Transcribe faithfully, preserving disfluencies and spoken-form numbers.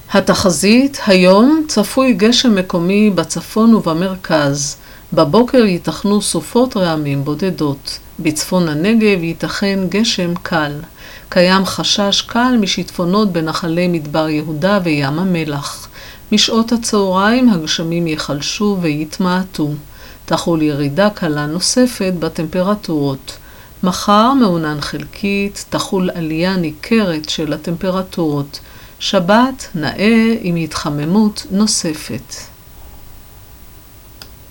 התחזית, היום צפוי גשם מקומי בצפון ובמרכז. בבוקר ייתכנו סופות רעמים בודדות. בצפון הנגב ייתכן גשם קל. קיים חשש קל משיטפונות בנחלי מדבר יהודה וים המלח. משעות הצהריים הגשמים יחלשו ויתמעטו. תחול ירידה קלה נוספת בטמפרטורות. מחר מעונן חלקית, תחול עלייה ניכרת של הטמפרטורות. שבת נאה עם התחממות נוספת.